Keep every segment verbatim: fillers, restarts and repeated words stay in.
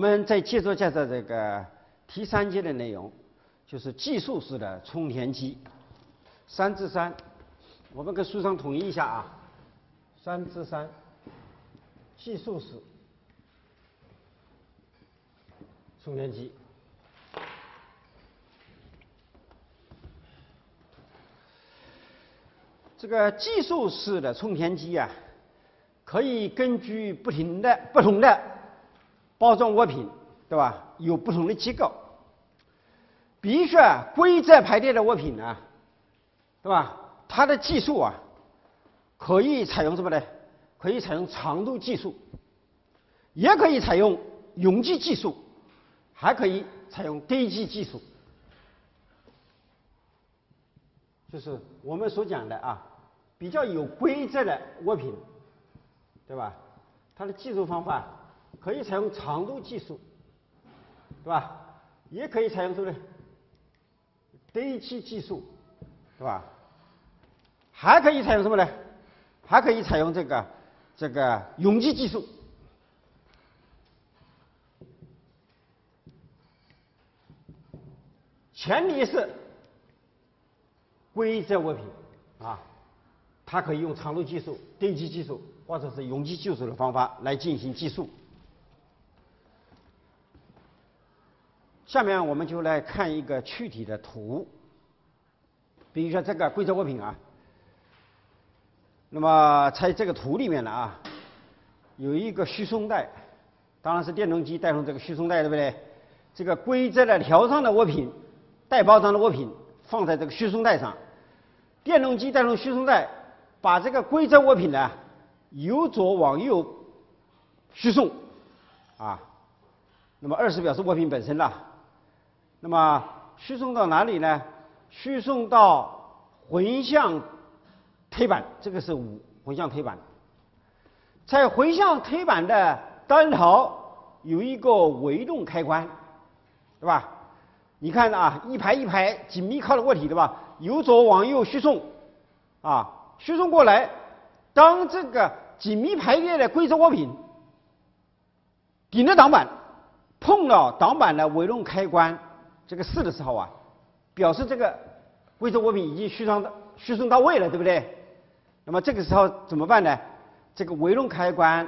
们再接着介绍这个第三节的内容，就是计数式的充填机。三至三，我们跟书上统一一下啊。三至三，计数式充填机。这个计数式的充填机啊，可以根据不停的不同的包装物品，对吧？有不同的机构。比如说规则排列的物品呢，对吧？它的计数啊，可以采用什么呢？可以采用长度计数，也可以采用容积计数，还可以采用堆积计数。就是我们所讲的啊，比较有规则的物品，对吧？它的计数方法可以采用长度计数，对吧？也可以采用什么呢？堆积计数，对吧？还可以采用什么呢？还可以采用这个这个容积计数。前提是规则物品啊，它可以用长度计数、堆积计数或者是容积计数的方法来进行计数。下面我们就来看一个具体的图，比如说这个规则物品啊，那么在这个图里面呢啊，有一个虚松带，当然是电动机带动这个虚松带，对不对？这个规则的条状的物品，带包装的物品放在这个虚松带上，电动机带动虚松带，把这个规则物品呢由左往右虚送啊，那么二是表示物品本身了。那么虚送到哪里呢？虚送到混向推板，这个是五混向推板。在混向推板的单头有一个微动开关，对吧？你看啊，一排一排紧密靠的物体，对吧？由左往右虚送啊，虚送过来，当这个紧密排列的规则物品顶着挡板，碰到挡板的微动开关这个四的时候啊，表示这个规则物品已经虚送到虚送到位了，对不对？那么这个时候怎么办呢？这个微动开关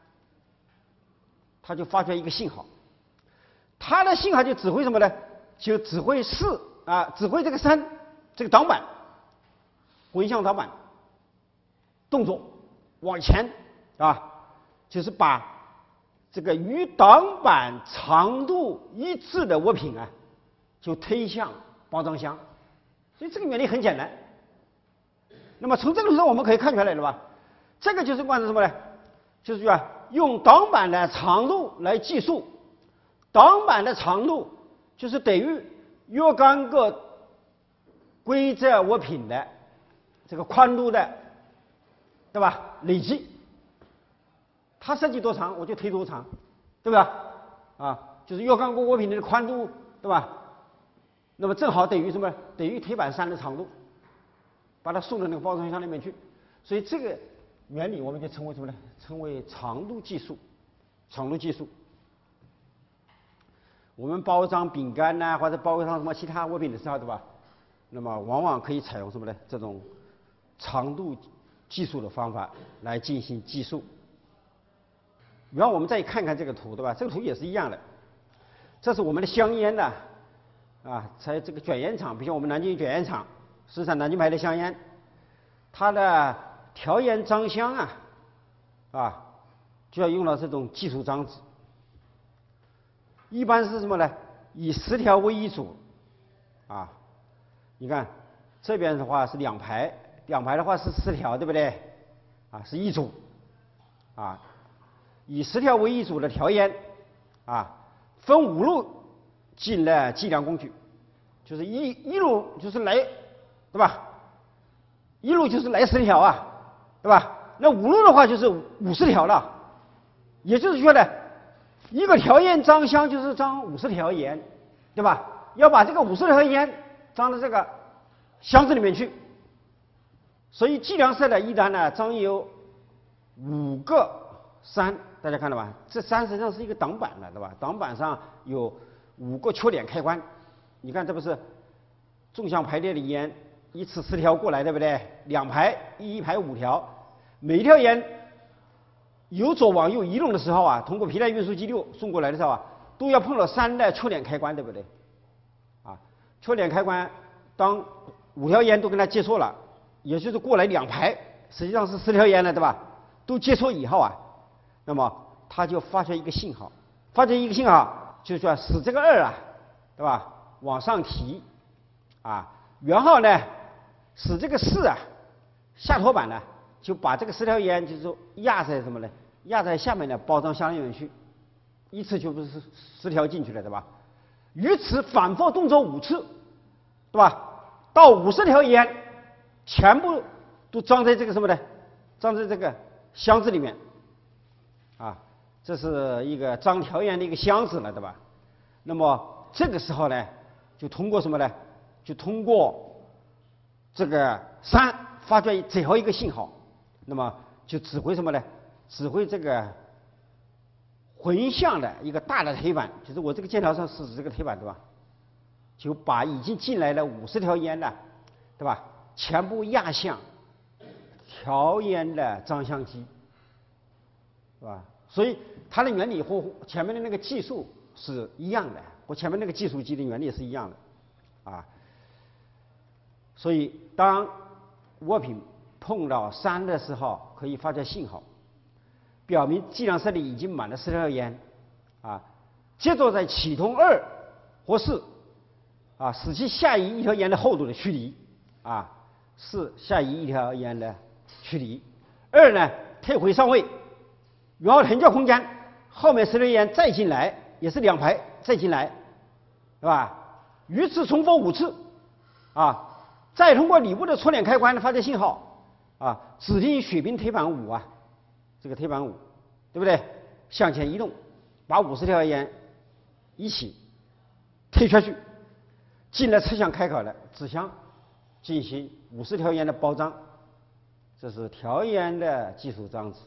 它就发出一个信号，它的信号就指挥什么呢？就指挥四啊，指挥这个三这个挡板混向挡板动作往前啊，就是把这个与挡板长度一致的物品啊，就推向包装箱。所以这个原理很简单。那么从这个图上我们可以看出来了吧？这个就是关于什么呢？就是啊，用挡板的长度来计数，挡板的长度就是等于若干个规则物品的这个宽度的，对吧？累积，它设计多长我就推多长，对吧？啊，就是若干个物品的宽度，对吧？那么正好等于什么？等于推板三的长度，把它送到那个包装箱里面去。所以这个原理我们就称为什么呢？称为长度计数。长度计数。我们包装饼干呐、啊，或者包装什么其他物品的时候，对吧？那么往往可以采用什么呢？这种长度计数的方法来进行计数。然后我们再看看这个图，对吧？这个图也是一样的。这是我们的香烟呐，啊，在这个卷烟厂，比如我们南京卷烟厂生产南京牌的香烟，它的调烟张箱啊，啊，就要用到这种计数张纸。一般是什么呢？以十条为一组，啊，你看这边的话是两排，两排的话是十条，对不对？啊，是一组，啊，以十条为一组的调烟，啊，分五路进了计量工具，就是一一路就是来，对吧？一路就是来十条啊，对吧？那五路的话就是五十条了，也就是说呢，一个条烟装箱就是装五十条烟，对吧？要把这个五十条烟装到这个箱子里面去，所以计量式的一单呢装有五个三大家看到吧？这三实际上是一个挡板了，对吧？挡板上有五个缺点开关，你看这不是纵向排列的烟，一次十条过来，对不对？两排，一排五条，每一条烟由左往右移动的时候啊，通过皮带运输机六送过来的时候啊，都要碰到三的缺点开关，对不对？啊，缺点开关，当五条烟都跟它接触了，也就是过来两排，实际上是十条烟了，对吧？都接触以后啊，那么它就发出一个信号，发出一个信号，就是说使这个二啊，对吧？往上提，啊，然后呢，使这个四啊下拖板呢，就把这个十条烟就是说压在什么呢？压在下面的包装箱里面去，一次就不是十条进去了，对吧？于此反复动作五次，对吧？到五十条烟，全部都装在这个什么呢？装在这个箱子里面，啊，这是一个装条烟的一个箱子了，对吧？那么这个时候呢，就通过什么呢？就通过这个三发出最后一个信号，那么就指挥什么呢？指挥这个横向的一个大的推板，就是我这个箭头上是指这个推板，对吧？就把已经进来了五十条烟呢，对吧？全部压向调烟的张相机，是吧？所以它的原理和前面的那个技术是一样的，和前面那个计数机的原理是一样的，啊。所以当握柄碰到三的时候，可以发出信号，表明计量室里已经满了十条烟，啊。接着再启动二或四，啊，使其下移一条烟的厚度的驱离，啊，四下移一条烟的驱离，二呢退回上位，然后横角空间后面十条烟再进来，也是两排再进来，对吧？于此重复五次，啊。再通过里部的戳点开关发出信号，啊，指定雪冰推板五啊，这个推板五，对不对？向前移动，把五十条烟一起推出去，进了车厢开口的纸箱，进行五十条烟的包装。这是调烟的技术装置。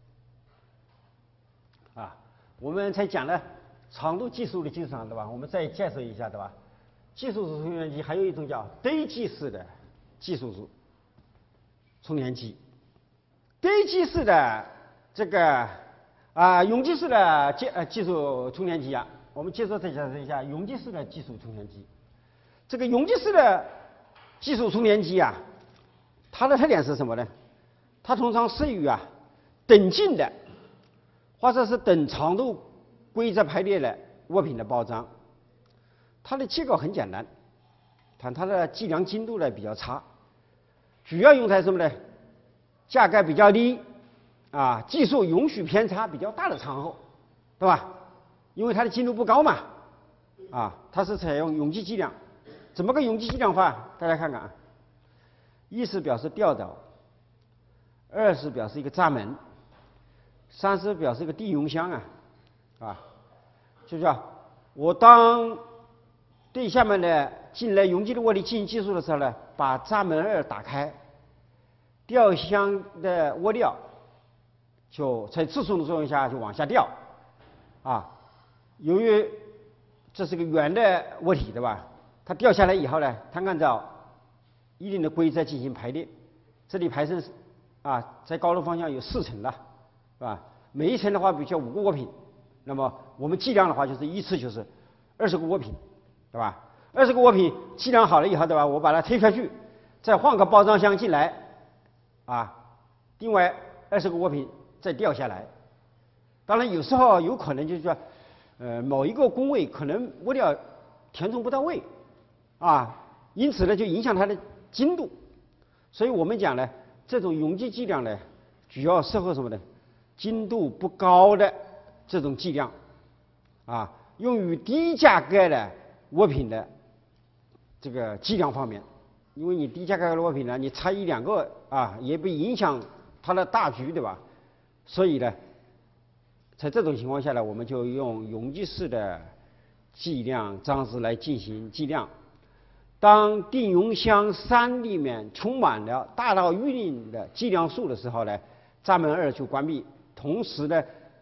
啊，我们才讲了长度计数的基础上，对吧？我们再介绍一下，对吧？计数式充电机还有一种叫堆积式的计数式充电机。堆积式的这个啊容积式的计呃计数充电机啊，我们接着再介绍一下容积式的计数充电机。这个容积式的计数充电机啊，它的特点是什么呢？它通常适于啊等径的或者是等长度规则排列的物品的包装。它的结构很简单，但它的计量精度呢比较差，主要用在什么呢？价格比较低，啊，技术允许偏差比较大的场合，对吧？因为它的精度不高嘛，啊，它是采用容积计量。怎么个容积计量法？大家看看啊，一是表示吊导，二是表示一个闸门，三是表示一个地容箱啊，啊，就是啊，我当对下面的进来容积的握力进行计数的时候呢，把闸门二打开，吊箱的握料就在自重的作用下就往下掉，啊，由于这是个圆的物体，对吧？它掉下来以后呢，它按照一定的规则进行排列，这里排成啊，在高度方向有四层了，是吧？每一层的话比较五个握品，那么我们计量的话就是一次就是二十个握品。对吧？二十个握品计量好了以后，对吧？我把它推出去，再换个包装箱进来，啊，另外二十个握品再掉下来。当然有时候有可能就是说，呃，某一个工位可能物料填充不到位，啊，因此呢就影响它的精度。所以我们讲呢，这种容积计量呢，主要适合什么呢？精度不高的这种计量，啊，用于低价格的物品的这个计量方面，因为你低价格的物品呢，你差一两个啊，也不影响它的大局，对吧？所以呢，在这种情况下呢，我们就用容积式的计量装置来进行计量。当定容箱三里面充满了大到预定的计量数的时候呢，闸门二就关闭，同时呢，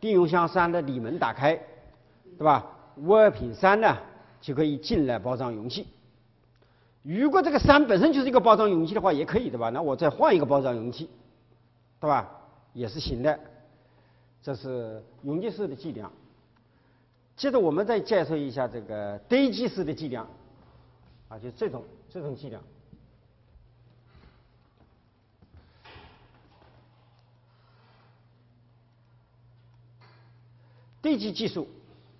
丁永香山的里门打开，对吧？物品三呢就可以进来包装容器。如果这个三本身就是一个包装容器的话，也可以，对吧？那我再换一个包装容器，对吧？也是行的。这是容积式的计量。接着我们再介绍一下这个堆积式的计量，啊，就这种这种计量。堆积技术，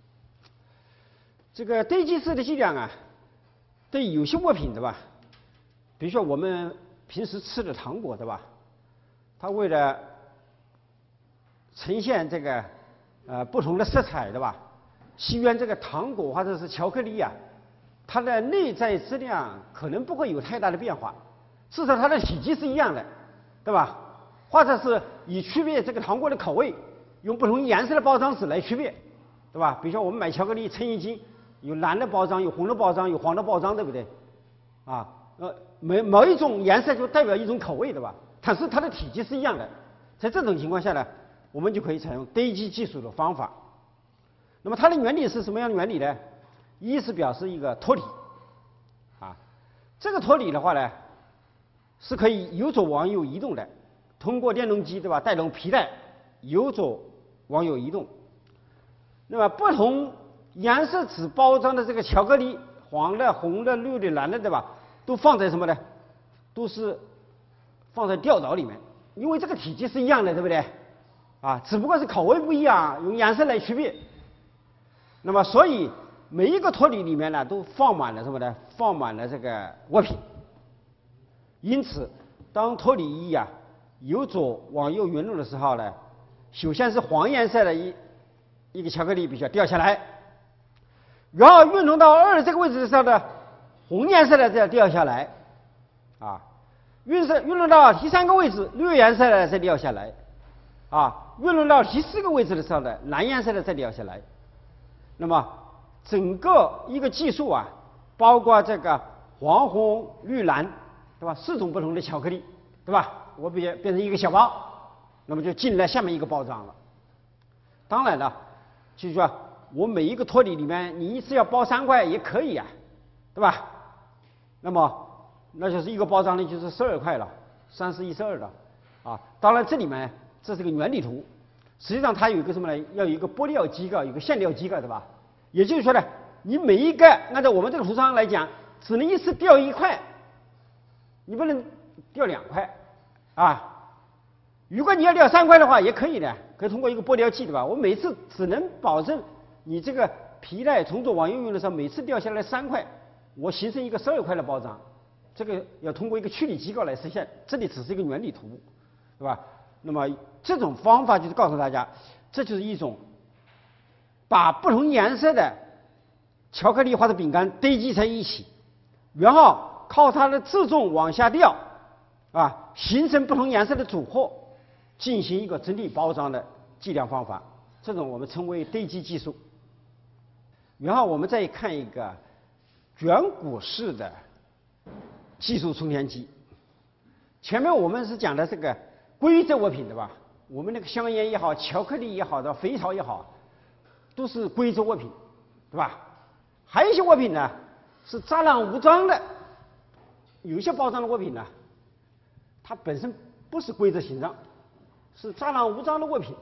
这个堆积式的计量啊，对有些物品，对吧？比如说我们平时吃的糖果，对吧？它为了呈现这个呃不同的色彩，对吧？希望这个糖果或者是巧克力啊，它的内在质量可能不会有太大的变化，至少它的体积是一样的，对吧？或者是以区别这个糖果的口味，用不同颜色的包装纸来区别，对吧？比如说我们买巧克力称一斤，有蓝的包装，有红的包装，有黄的包装，对不对？啊，呃，某某一种颜色就代表一种口味，对吧？但是它的体积是一样的，在这种情况下呢，我们就可以采用堆积技术的方法。那么它的原理是什么样的原理呢？一是表示一个托体，啊，这个托体的话呢，是可以由左往右移动的，通过电动机，对吧？带动皮带由左往右移动。那么不同颜色纸包装的这个巧克力，黄的、红的、绿的、蓝的，对吧？都放在什么呢？都是放在吊岛里面，因为这个体积是一样的，对不对？啊，只不过是口味不一样，用颜色来区别。那么，所以每一个托里里面呢，都放满了什么呢？放满了这个物品。因此，当托里仪啊由左往右运动的时候呢，首先是黄颜色的一一个巧克力比较掉下来，然后运动到二这个位置的时候呢，红颜色的再掉下来，啊，运色运动到第三个位置，绿颜色的再掉下来，啊，运动到第四个位置的时候呢，蓝颜色的再掉下来。那么整个一个计数啊，包括这个黄、红、绿、蓝，对吧？四种不同的巧克力，对吧？我变变成一个小包，那么就进了下面一个包装了。当然了，就是说我每一个托里里面，你一次要包三块也可以啊，对吧？那么那就是一个包装呢，就是十二块了，三十一十二了啊。当然这里面这是个原理图。实际上它有一个什么呢？要有一个玻料机构，有一个线料机构，对吧？也就是说呢，你每一个按照我们这个图上来讲，只能一次掉一块，你不能掉两块啊。如果你要掉三块的话，也可以的，可以通过一个玻料器，对吧？我每次只能保证你这个皮带从左往右用的时候，每次掉下来三块，我形成一个十二块的包装。这个要通过一个曲理机构来实现，这里只是一个原理图，对吧？那么这种方法就是告诉大家，这就是一种把不同颜色的巧克力或者饼干堆积在一起，然后靠它的自重往下掉，啊，形成不同颜色的组合，进行一个整体包装的计量方法。这种我们称为堆积技术。然后我们再看一个卷骨式的技术充填机。前面我们是讲的这个规则物品，对吧？我们那个香烟也好，巧克力也好的，肥皂也好，都是规则物品，对吧？还有一些物品呢是杂乱无章的，有些包装的物品呢，它本身不是规则形状，是杂乱无章的物品。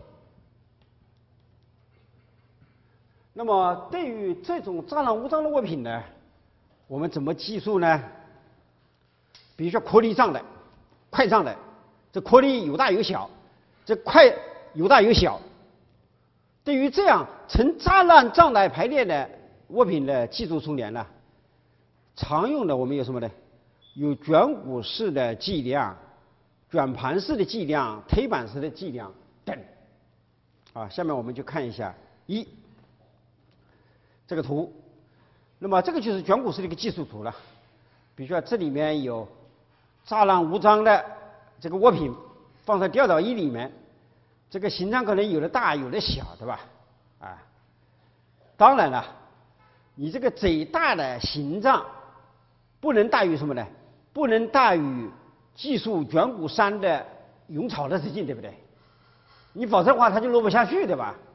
那么对于这种杂乱无章的物品呢，我们怎么计数呢？比如说颗粒状的、块状的。这颗粒有大有小，这块有大有小。对于这样呈杂乱状态排列的物品的计数充填呢，常用的我们有什么呢？有卷骨式的计量、卷盘式的计量、推板式的计量等。啊，下面我们就看一下一这个图。那么这个就是卷骨式的一个计数图了。比如说这里面有杂乱无章的这个物品放在吊导仪里面，这个形状可能有的大有的小，对吧？啊，当然了，你这个最大的形状不能大于什么呢？不能大于计数卷骨山的涌草的直径，对不对？你否则的话它就落不下去，对吧？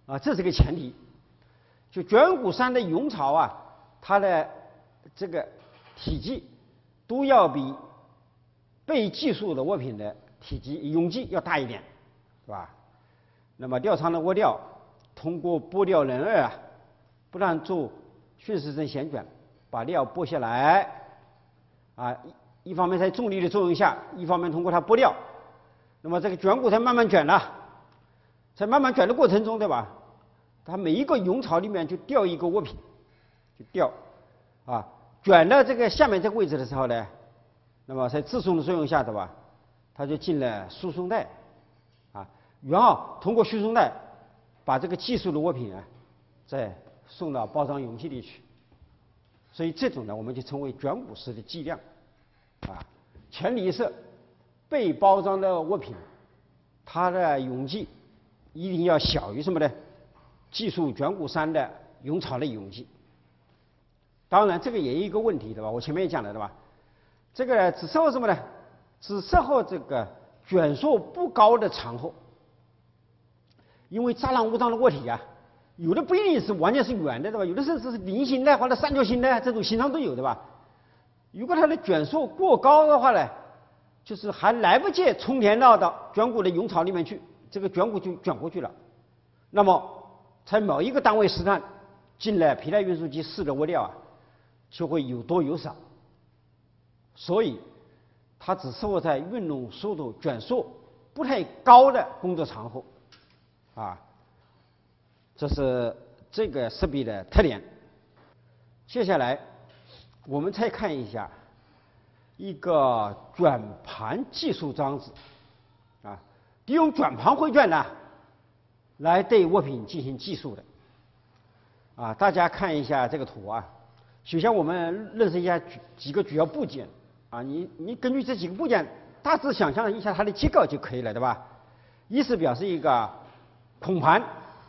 啊，这是个前提。就卷谷三的涌槽啊，它的这个体积都要比被计数的窝品的体积容积要大一点，是吧？那么吊舱的涡吊通过拨吊人二啊，不断做顺时针旋卷，把料拨下来啊，一一方面在重力的作用下，一方面通过它拨料，那么这个卷谷才慢慢卷了，在慢慢卷的过程中，对吧？它每一个涌槽里面就掉一个窝品，就掉啊，卷到这个下面这个位置的时候呢，那么在自重的作用下，对吧？它就进了输送带啊，然后通过输送带把这个计数的窝品啊，再送到包装容器里去。所以这种呢，我们就称为卷谷式的计量啊。前提是被包装的窝品，它的容积一定要小于什么呢？计数卷谷三的涌槽的容积。当然，这个也有一个问题，对吧？我前面也讲了，对吧？这个只适合什么呢？只适合这个卷数不高的场合，因为杂乱无章的物体啊，有的不一定是完全是圆的，对吧？有的甚至是菱形的或者三角形的，这种形状都有，对吧？如果它的卷数过高的话呢，就是还来不及充填到到卷谷的涌槽里面去，这个卷谷就卷过去了。那么在某一个单位时段进了皮带运输机试的物料啊，就会有多有少，所以它只适合在运动速度卷数不太高的工作场合啊，这是这个设备的特点。接下来我们再看一下一个卷盘计数装置啊，利用卷盘回卷呢来对物品进行计数的啊。大家看一下这个图啊，首先我们认识一下几个主要部件啊，你你根据这几个部件大致想象一下它的结构就可以了，对吧？一是表示一个孔盘，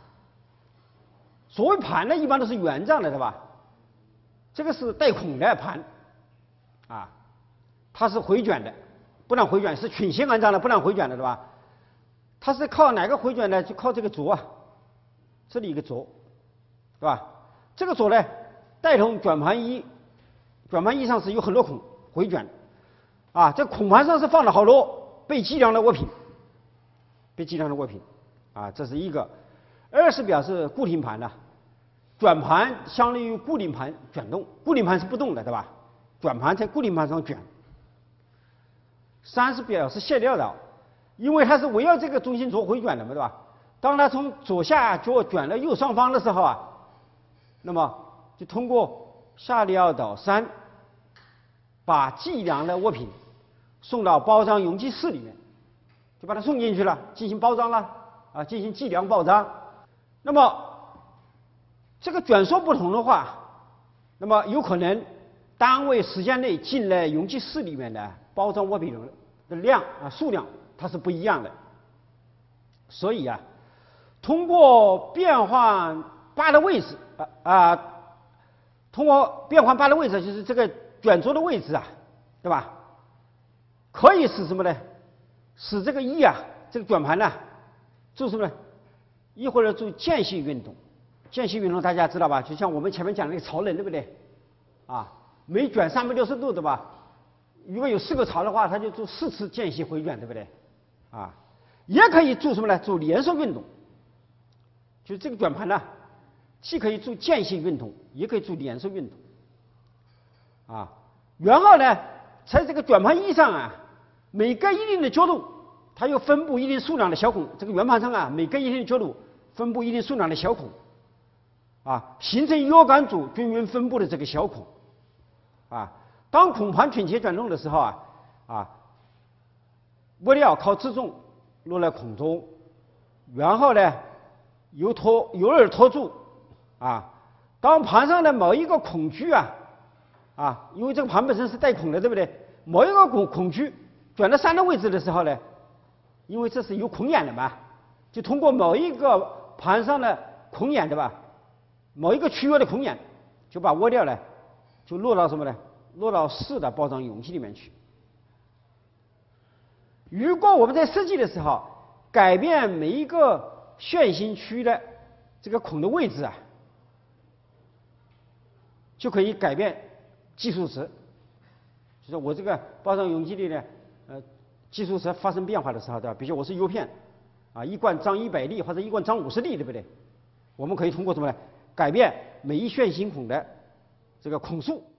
所谓盘呢一般都是圆状的，对吧？这个是带孔的盘啊，它是回卷的，不能回卷，是曲线安装的，不能回卷的，对吧？它是靠哪个回卷呢？就靠这个轴啊，这里一个轴，对吧？这个轴呢带动卷盘一，卷盘一上是有很多孔回卷啊，这孔盘上是放了好多被计量的物品，被计量的物品啊，这是一个。二是表示固定盘呢、啊，卷盘相当于固定盘卷动，固定盘是不动的，对吧？卷盘在固定盘上卷。三是表示卸料导，因为它是围绕这个中心轴回卷的嘛，对吧？当它从左下角卷到右上方的时候啊，那么就通过下料导三把计量的物品送到包装容器室里面，就把它送进去了，进行包装了啊，进行计量报章。那么这个卷数不同的话，那么有可能单位时间内进了容器室里面的包装物品的量啊数量它是不一样的。所以啊，通过变换八的位置啊啊，通过变换八的位置，就是这个卷轴的位置啊，对吧？可以使什么呢？使这个一啊，这个卷盘呢，做什么呢？一会儿做间隙运动，间隙运动大家知道吧？就像我们前面讲的那个槽人，对不对？啊，每卷三百六十度，对吧？如果有四个槽的话，它就做四次间隙回卷，对不对？啊，也可以做什么呢？做连续运动。就这个卷盘呢，既可以做间隙运动，也可以做连续运动。啊，然后呢，在这个卷盘一上啊，每隔一定的角度，它又分布一定数量的小孔。这个圆盘上啊，每隔一定的角度分布一定数量的小孔，啊，形成若干组均匀分布的这个小孔。啊，当孔盘倾斜转动的时候啊，啊，物料靠自重落在孔中，然后呢，由托由二托住，啊，当盘上的某一个孔区啊，啊，因为这个盘本身是带孔的，对不对？某一个孔孔区转到三的位置的时候呢，因为这是有孔眼的嘛，就通过某一个盘上的孔眼，对吧？某一个区域的孔眼，就把物料呢，就落到什么呢？落到四的包装容器里面去。如果我们在设计的时候改变每一个旋形区的这个孔的位置啊，就可以改变计数值。就是我这个包装容积里呢，呃，计数值发生变化的时候，对吧？比如我是 U 片，啊，一罐装一百粒或者一罐装五十粒，对不对？我们可以通过什么呢？改变每一旋星孔的这个孔数。